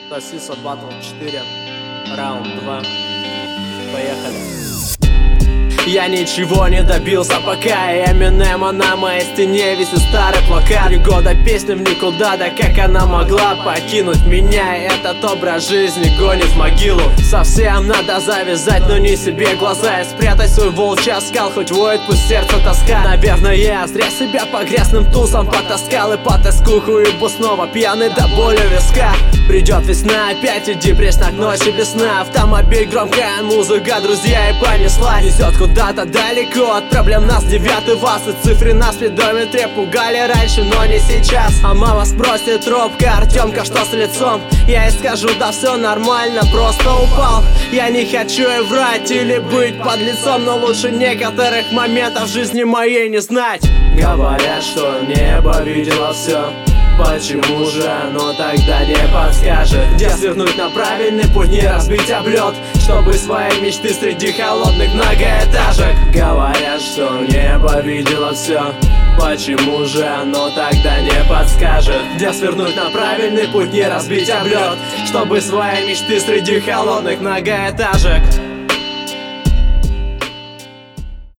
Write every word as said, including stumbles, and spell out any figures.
Тосиса Батл четыре, раунд два. Поехали. Я ничего не добился пока, Эминема на моей стене висит старый плакат. Три года песни в никуда, да как она могла покинуть меня? Этот образ жизни гонит в могилу. Совсем надо завязать, но не себе глаза и спрятать свой волчий оскал, хоть воет, пусть сердце тоска. Наверное, я зря себя по грязным тусам потаскал и по тоскуху, ибо снова пьяный до боли в висках. Придет весна, опять иди пресна к ночи без сна. Автомобиль, громкая музыка, друзья, и понесла. Везет куда-то далеко от проблем нас девятый вас. И цифры на спидометре пугали раньше, но не сейчас. А мама спросит, трубка, Артемка, что с лицом? Я ей скажу, да все нормально, просто упал. Я не хочу и врать или быть под лицом, но лучше некоторых моментов в жизни моей не знать. Говорят, что небо видело все. Почему же оно тогда не подскажет, где свернуть на правильный путь, не разбить об лед, чтобы свои мечты среди холодных многоэтажек? Говорят, что небо видело все. Почему же оно тогда не подскажет, где свернуть на правильный путь, не разбить об лед, чтобы свои мечты среди холодных многоэтажек?